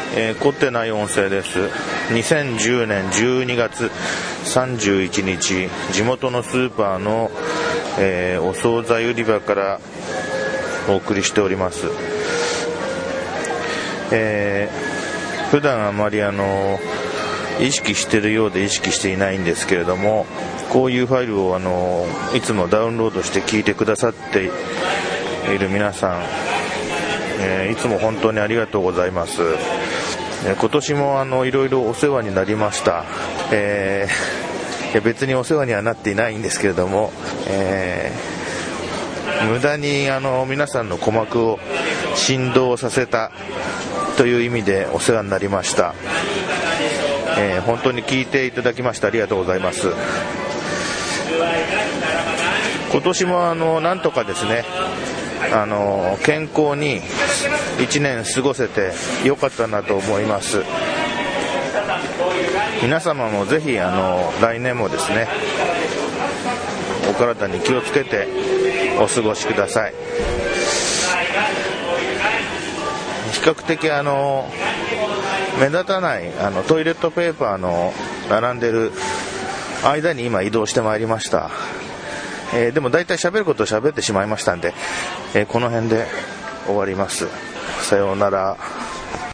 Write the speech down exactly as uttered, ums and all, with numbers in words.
えー、凝ってない音声です。にせんじゅうねんじゅうにがつさんじゅういちにち、地元のスーパーの、えー、お惣菜売り場からお送りしております。えー、普段あまりあの意識しているようで意識していないんですけれども、こういうファイルをあのいつもダウンロードして聞いてくださっている皆さん、えー、いつも本当にありがとうございます。えー、今年もあのいろいろお世話になりました。えー、いや別にお世話にはなっていないんですけれども、えー、無駄にあの皆さんの鼓膜を振動させたという意味でお世話になりました。えー、本当に聞いていただきましてありがとうございます。今年もあのなんとかですね、あの健康にいちねん過ごせてよかったなと思います。皆様もぜひあの来年もですね、お体に気をつけてお過ごしください。比較的あの目立たないあのトイレットペーパーの並んでる間に今移動してまいりました。えー、でも大体喋ることを喋ってしまいましたんで、えー、この辺で終わります。さようなら。